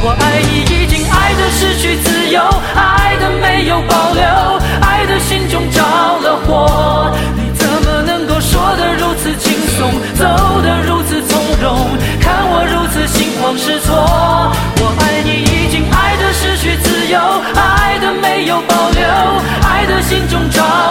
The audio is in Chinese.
我爱你已经爱得失去自由，爱得没有保留，爱得心中着了火。你怎么能够说得如此轻松，走得如此从容，看我如此心慌失措。我爱你已经爱得失去自由，爱得没有保留，爱得心中着